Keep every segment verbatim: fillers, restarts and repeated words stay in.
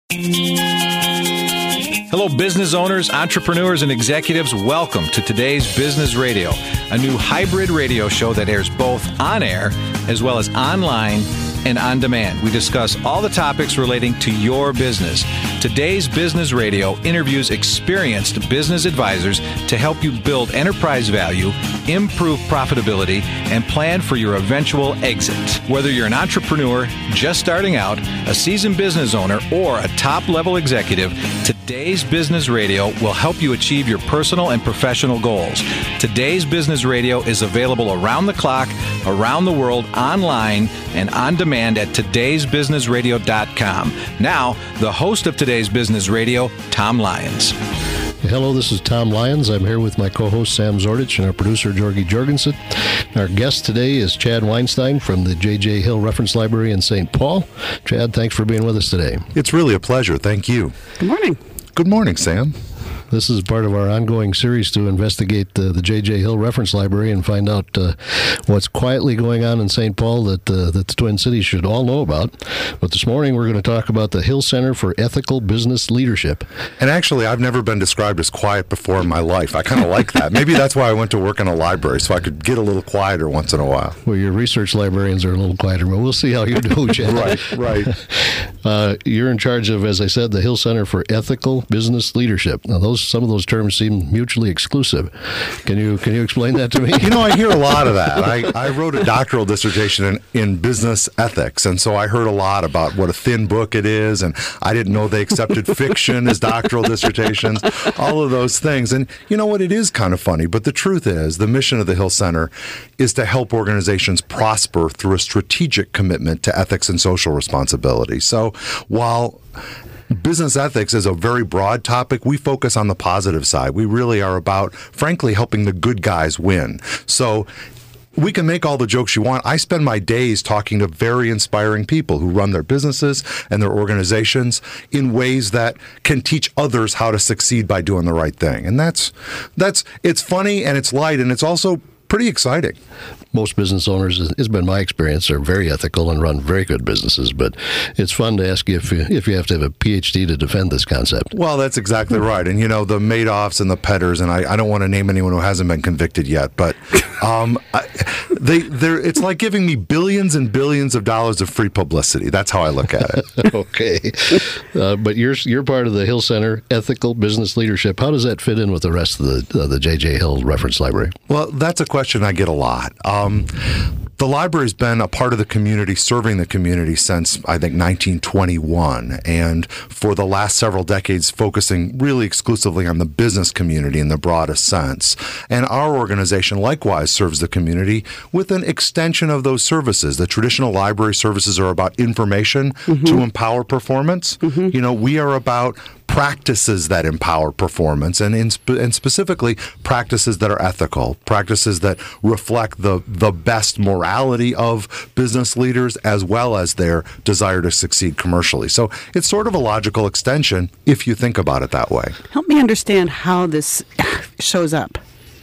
Hello, business owners, entrepreneurs, and executives. Welcome to today's Business Radio, a new hybrid radio show that airs both on air as well as online and on demand. We discuss all the topics relating to your business. Today's Business Radio interviews experienced business advisors to help you build enterprise value, improve profitability, and plan for your eventual exit. Whether you're an entrepreneur just starting out, a seasoned business owner, or a top-level executive, today's Business Radio will help you achieve your personal and professional goals. Today's Business Radio is available around the clock, around the world, online, and on demand at todays business radio dot com. Now, the host of today's Business Radio, Tom Lyons. Hello, this is Tom Lyons. I'm here with my co-host Sam Zordich and our producer Georgie Jorgensen. Our guest today is Chad Weinstein from the J J Hill Reference Library in Saint Paul. Chad, thanks for being with us today. It's really a pleasure. Thank you. Good morning. Good morning, Sam. This is part of our ongoing series to investigate uh, the J J Hill Reference Library and find out uh, what's quietly going on in Saint Paul that, uh, that the Twin Cities should all know about. But this morning we're going to talk about the Hill Center for Ethical Business Leadership. And actually, I've never been described as quiet before in my life. I kind of like that. Maybe that's why I went to work in a library, so I could get a little quieter once in a while. Well, your research librarians are a little quieter, but we'll see how you do, Chad. Right, right. Uh, you're in charge of, as I said, the Hill Center for Ethical Business Leadership. Now, those some of those terms seem mutually exclusive. Can you can you explain that to me? You know, I hear a lot of that. I, I wrote a doctoral dissertation in, in business ethics, and so I heard a lot about what a thin book it is, and I didn't know they accepted fiction as doctoral dissertations, all of those things. And you know what? It is kind of funny, but the truth is the mission of the Hill Center is to help organizations prosper through a strategic commitment to ethics and social responsibility. So while business ethics is a very broad topic, we focus on the positive side. We really are about, frankly, helping the good guys win. So we can make all the jokes you want. I spend my days talking to very inspiring people who run their businesses and their organizations in ways that can teach others how to succeed by doing the right thing. And that's, that's it's funny and it's light and it's also pretty exciting. Most business owners, it's been my experience, are very ethical and run very good businesses, but it's fun to ask you if you, if you have to have a P H D to defend this concept. Well, that's exactly right. And, you know, the Madoffs and the Petters, and I, I don't want to name anyone who hasn't been convicted yet, but um, I, they, they're, it's like giving me billions and billions of dollars of free publicity. That's how I look at it. Okay. Uh, but you're, you're part of the Hill Center Ethical Business Leadership. How does that fit in with the rest of the, uh, the J J Hill Reference Library? Well, that's a question I get a lot. Um, the library's been a part of the community, serving the community since, I think, nineteen twenty-one, and for the last several decades focusing really exclusively on the business community in the broadest sense. And our organization likewise serves the community with an extension of those services. The traditional library services are about information mm-hmm. to empower performance. Mm-hmm. You know, we are about practices that empower performance, and in spe- and specifically practices that are ethical, practices that reflect the the best morality of business leaders as well as their desire to succeed commercially. So it's sort of a logical extension if you think about it that way. Help me understand how this shows up.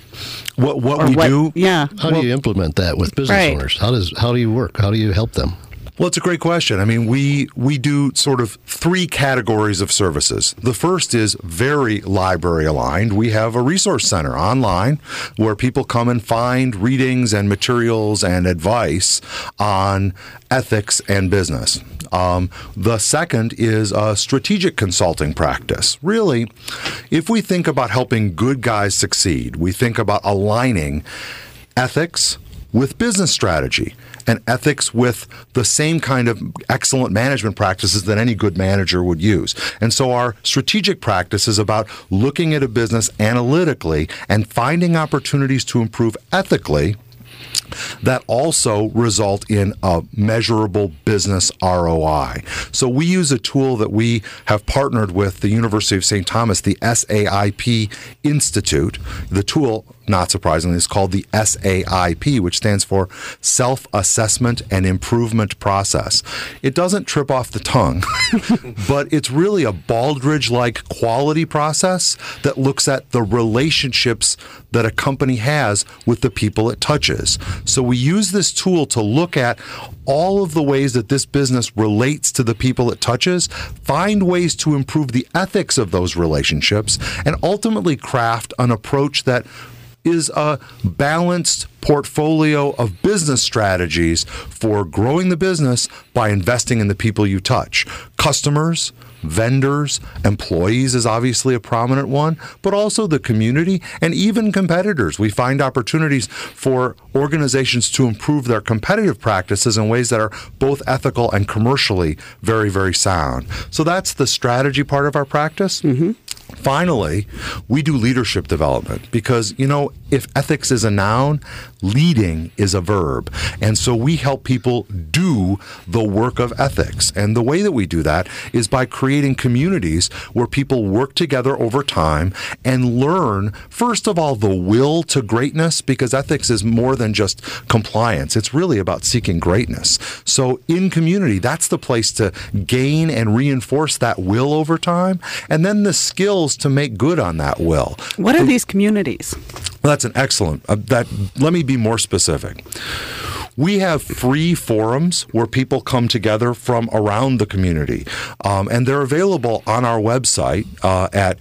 What what Or we what, do? Yeah. How well, do you implement that with business right. owners? How does how do you work? How do you help them? Well, it's a great question. I mean, we we do sort of three categories of services. The first is very library aligned. We have a resource center online where people come and find readings and materials and advice on ethics and business. Um, the second is a strategic consulting practice. Really, if we think about helping good guys succeed, we think about aligning ethics with business strategy and ethics with the same kind of excellent management practices that any good manager would use. And so our strategic practice is about looking at a business analytically and finding opportunities to improve ethically that also result in a measurable business R O I. So we use a tool that we have partnered with the University of Saint Thomas, the S A I P Institute. The tool not surprisingly, is called the S A I P, which stands for Self-Assessment and Improvement Process. It doesn't trip off the tongue, but it's really a Baldrige-like quality process that looks at the relationships that a company has with the people it touches. So we use this tool to look at all of the ways that this business relates to the people it touches, find ways to improve the ethics of those relationships, and ultimately craft an approach that is a balanced portfolio of business strategies for growing the business by investing in the people you touch. Customers, vendors, employees is obviously a prominent one, but also the community and even competitors. We find opportunities for organizations to improve their competitive practices in ways that are both ethical and commercially very, very sound. So that's the strategy part of our practice. Mm-hmm. Finally, we do leadership development because, you know, if ethics is a noun, leading is a verb. And so we help people do the work of ethics. And the way that we do that is by creating communities where people work together over time and learn, first of all, the will to greatness, because ethics is more than just compliance. It's really about seeking greatness. So in community, that's the place to gain and reinforce that will over time. And then the skills to make good on that will. What are these communities? Well, that's an excellent. Uh, that let me be more specific. We have free forums where people come together from around the community, um, and they're available on our website uh, at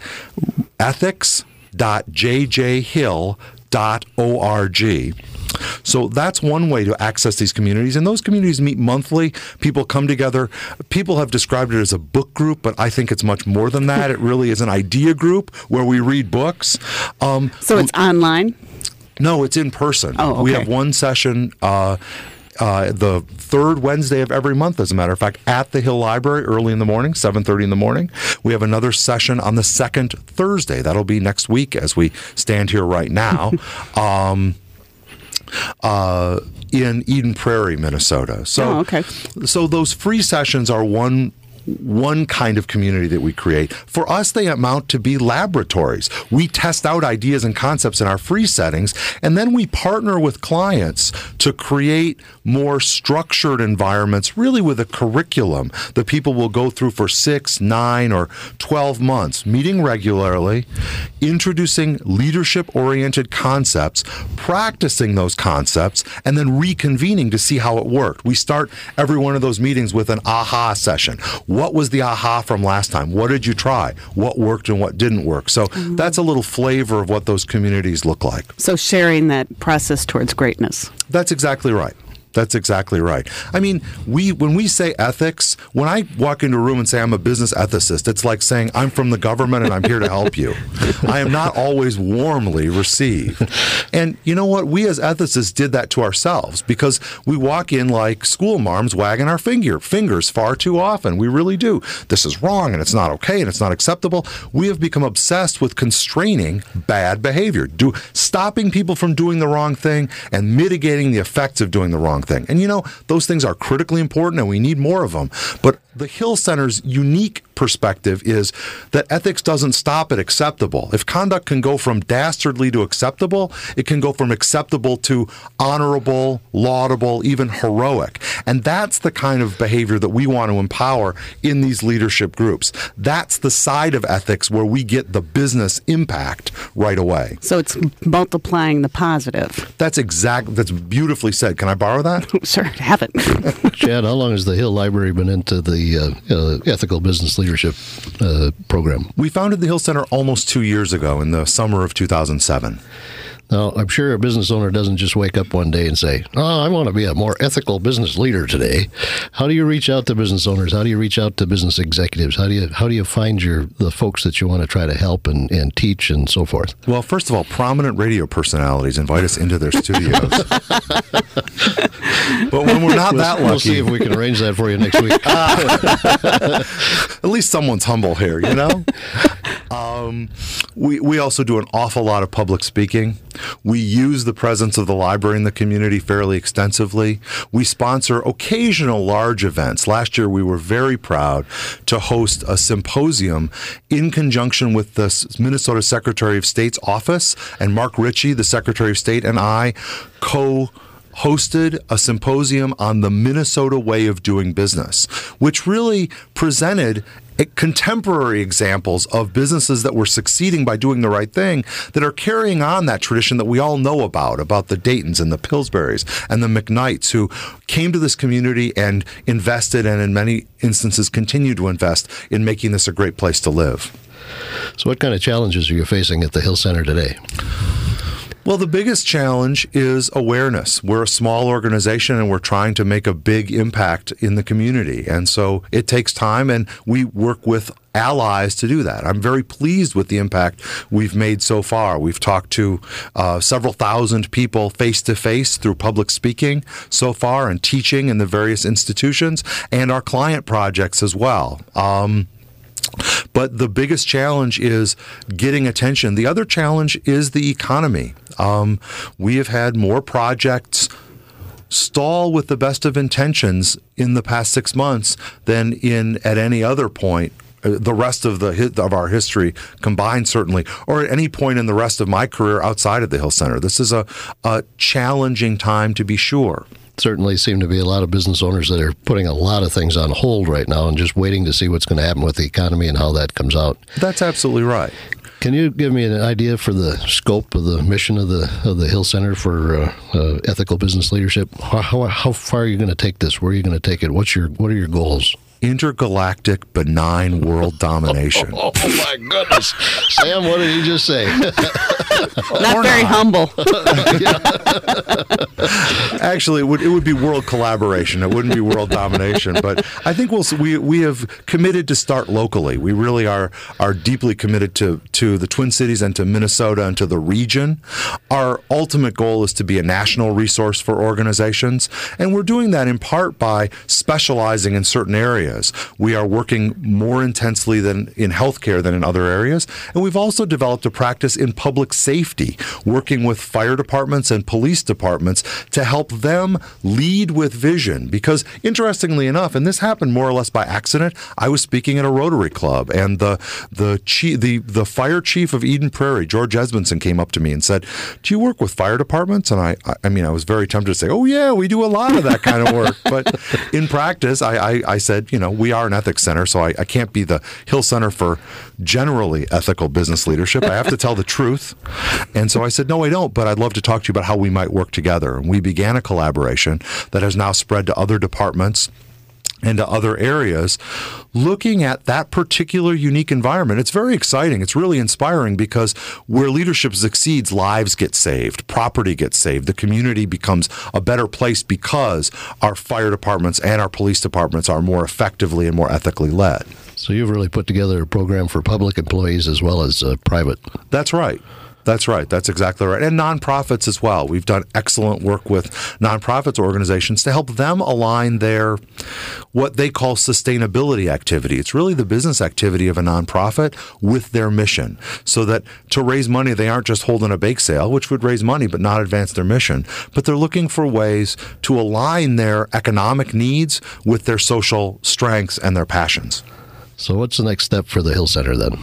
ethics dot j j hill dot org. So that's one way to access these communities. And those communities meet monthly. People come together. People have described it as a book group, but I think it's much more than that. It really is an idea group where we read books. Um, so it's online? No, it's in person. Oh, okay. We have one session uh, uh, the third Wednesday of every month, as a matter of fact, at the Hill Library early in the morning, seven thirty in the morning. We have another session on the second Thursday. That'll be next week as we stand here right now. um, Uh, in Eden Prairie, Minnesota. So, oh, okay. So those free sessions are one one kind of community that we create. For us, they amount to be laboratories. We test out ideas and concepts in our free settings, and then we partner with clients to create more structured environments, really with a curriculum that people will go through for six, nine, or twelve months, meeting regularly, introducing leadership-oriented concepts, practicing those concepts, and then reconvening to see how it worked. We start every one of those meetings with an aha session. What was the aha from last time? What did you try? What worked and what didn't work? So mm-hmm. that's a little flavor of what those communities look like. So sharing that process towards greatness. That's exactly right. That's exactly right. I mean, we when we say ethics, when I walk into a room and say I'm a business ethicist, it's like saying I'm from the government and I'm here to help you. I am not always warmly received. And you know what? We as ethicists did that to ourselves because we walk in like school marms wagging our finger, fingers far too often. We really do. This is wrong and it's not okay and it's not acceptable. We have become obsessed with constraining bad behavior, do, stopping people from doing the wrong thing and mitigating the effects of doing the wrong thing. And you know, those things are critically important and we need more of them. But the Hill Center's unique perspective is that ethics doesn't stop at acceptable. If conduct can go from dastardly to acceptable, it can go from acceptable to honorable, laudable, even heroic. And that's the kind of behavior that we want to empower in these leadership groups. That's the side of ethics where we get the business impact right away. So it's multiplying the positive. That's exact. That's beautifully said. Can I borrow that? Sure, have it. Chad, how long has the Hill Library been into the uh, uh, ethical business leadership uh, program? We founded the Hill Center almost two years ago in the summer of two thousand seven. Now, I'm sure a business owner doesn't just wake up one day and say, oh, I want to be a more ethical business leader today. How do you reach out to business owners? How do you reach out to business executives? How do you how do you find your the folks that you want to try to help and, and teach and so forth? Well, first of all, prominent radio personalities invite us into their studios. But when we're not we'll, that lucky... We'll see if we can arrange that for you next week. At least someone's humble here, you know? Um, we, we also do an awful lot of public speaking. We use the presence of the library in the community fairly extensively. We sponsor occasional large events. Last year, we were very proud to host a symposium in conjunction with the Minnesota Secretary of State's office, and Mark Ritchie, the Secretary of State, and I co hosted a symposium on the Minnesota way of doing business, which really presented contemporary examples of businesses that were succeeding by doing the right thing, that are carrying on that tradition that we all know about, about the Daytons and the Pillsburys and the McKnights, who came to this community and invested, and in many instances continue to invest in making this a great place to live. So what kind of challenges are you facing at the Hill Center today? Well, the biggest challenge is awareness. We're a small organization and we're trying to make a big impact in the community. And so it takes time, and we work with allies to do that. I'm very pleased with the impact we've made so far. We've talked to uh, several thousand people face-to-face through public speaking so far and teaching in the various institutions, and our client projects as well. Um, But the biggest challenge is getting attention. The other challenge is the economy. Um, we have had more projects stall with the best of intentions in the past six months than in at any other point. The rest of the of our history combined, certainly, or at any point in the rest of my career outside of the Hill Center. This is a, a challenging time, to be sure. Certainly seem to be a lot of business owners that are putting a lot of things on hold right now and just waiting to see what's going to happen with the economy and how that comes out. That's absolutely right. Can you give me an idea for the scope of the mission of the of the Hill Center for uh, uh, ethical business leadership? How, how, how far are you going to take this? Where are you going to take it? What's your what are your goals? Intergalactic benign world domination. Oh, oh my goodness. Sam, what did you just say? Not very humble. Actually, it would, it would be world collaboration. It wouldn't be world domination. But I think we'll, we we have committed to start locally. We really are are deeply committed to, to the Twin Cities and to Minnesota and to the region. Our ultimate goal is to be a national resource for organizations. And we're doing that in part by specializing in certain areas. We are working more intensely than in healthcare than in other areas. And we've also developed a practice in public safety, working with fire departments and police departments to help them lead with vision. Because interestingly enough, and this happened more or less by accident, I was speaking at a Rotary Club, and the the chief, the, the fire chief of Eden Prairie, George Esbenson, came up to me and said, "Do you work with fire departments?" And I, I mean, I was very tempted to say, "Oh yeah, we do a lot of that kind of work." But in practice, I, I, I said, you know, we are an ethics center, so I, I can't be the Hill Center for generally ethical business leadership. I have to tell the truth. And so I said, no, I don't, but I'd love to talk to you about how we might work together. And we began a collaboration that has now spread to other departments and to other areas, looking at that particular unique environment. It's very exciting. It's really inspiring, because where leadership succeeds, lives get saved, property gets saved, the community becomes a better place because our fire departments and our police departments are more effectively and more ethically led. So you've really put together a program for public employees as well as uh, private. That's right. That's right. That's exactly right. And nonprofits as well. We've done excellent work with nonprofits organizations to help them align their, what they call sustainability activity. It's really the business activity of a nonprofit with their mission, so that to raise money, they aren't just holding a bake sale, which would raise money but not advance their mission, but they're looking for ways to align their economic needs with their social strengths and their passions. So what's the next step for the Hill Center then?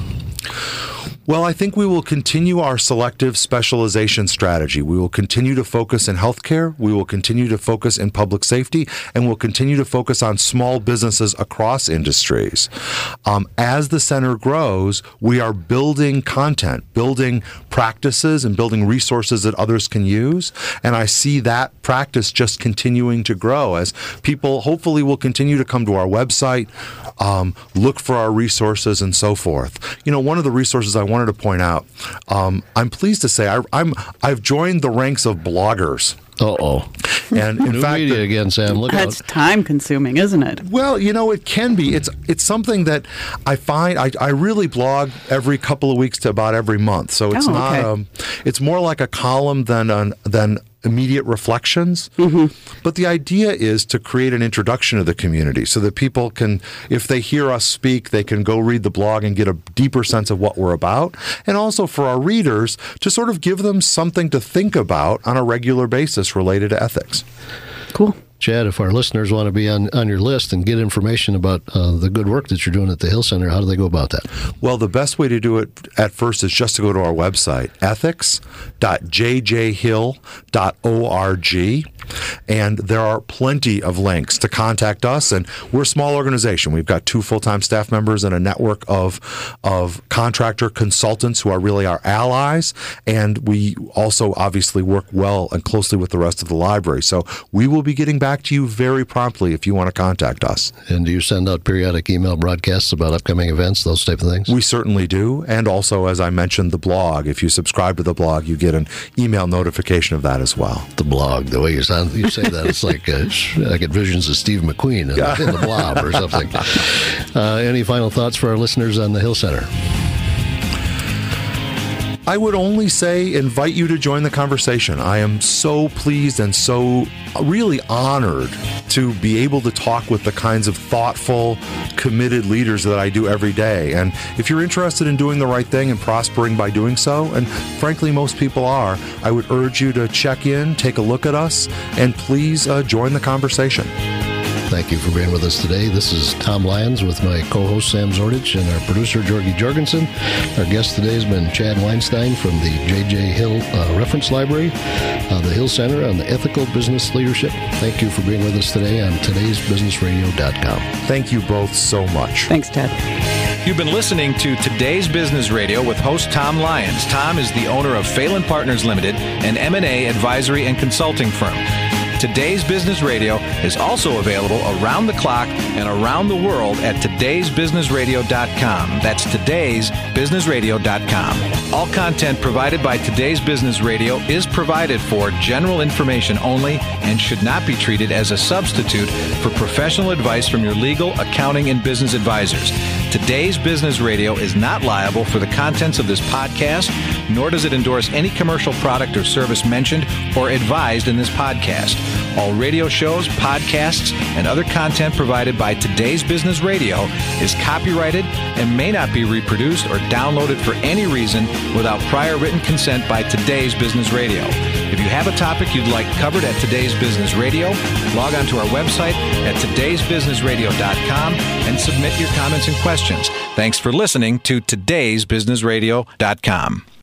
Well, I think we will continue our selective specialization strategy. We will continue to focus in healthcare. We will continue to focus in public safety, and we'll continue to focus on small businesses across industries. Um, as the center grows, we are building content, building practices, and building resources that others can use. And I see that practice just continuing to grow as people hopefully will continue to come to our website, um, look for our resources, and so forth. You know, one of the resources I wanted to point out, um, I'm pleased to say I, I'm, I've joined the ranks of bloggers. Uh-oh. And in New fact, media the, again, Sam. Look That's out. time consuming, isn't it? well, you know, it can be. It's it's something that I find I, I really blog every couple of weeks to about every month. So it's Oh, not okay. um, it's more like a column than an, than immediate reflections. Mm-hmm. But the idea is to create an introduction to the community so that people can, if they hear us speak, they can go read the blog and get a deeper sense of what we're about. And also for our readers to sort of give them something to think about on a regular basis related to ethics. Cool. Chad, if our listeners want to be on, on your list and get information about uh, the good work that you're doing at the Hill Center, how do they go about that? Well, the best way to do it at first is just to go to our website, ethics dot j j hill dot org. And there are plenty of links to contact us. And we're a small organization. We've got two full-time staff members and a network of, of contractor consultants who are really our allies. And we also obviously work well and closely with the rest of the library. So we will be getting back to you very promptly if you want to contact us. And do you send out periodic email broadcasts about upcoming events, those type of things? We certainly do. And also, as I mentioned, the blog. If you subscribe to the blog, you get an email notification of that as well. The blog, the way you sound, you say that, it's like uh, I get visions of Steve McQueen in, in the Blob or something. Uh, any final thoughts for our listeners on the Hill Center? I would only say invite you to join the conversation. I am so pleased and so really honored to be able to talk with the kinds of thoughtful, committed leaders that I do every day. And if you're interested in doing the right thing and prospering by doing so, and frankly most people are, I would urge you to check in, take a look at us, and please uh, join the conversation. Thank you for being with us today. This is Tom Lyons with my co-host Sam Zordich and our producer Georgie Jorgensen. Our guest today has been Chad Weinstein from the J J Hill uh, Reference Library, uh, the Hill Center on the Ethical Business Leadership. Thank you for being with us today on todays business radio dot com. Thank you both so much. Thanks, Ted. You've been listening to Today's Business Radio with host Tom Lyons. Tom is the owner of Phelan Partners Limited, an M and A advisory and consulting firm. Today's Business Radio is also available around the clock and around the world at todays business radio dot com. That's todays business radio dot com. All content provided by Today's Business Radio is provided for general information only and should not be treated as a substitute for professional advice from your legal, accounting, and business advisors. Today's Business Radio is not liable for the contents of this podcast, nor does it endorse any commercial product or service mentioned or advised in this podcast. All radio shows, podcasts, and other content provided by Today's Business Radio is copyrighted and may not be reproduced or downloaded for any reason without prior written consent by Today's Business Radio. If you have a topic you'd like covered at Today's Business Radio, log on to our website at todays business radio dot com and submit your comments and questions. Thanks for listening to todays business radio dot com.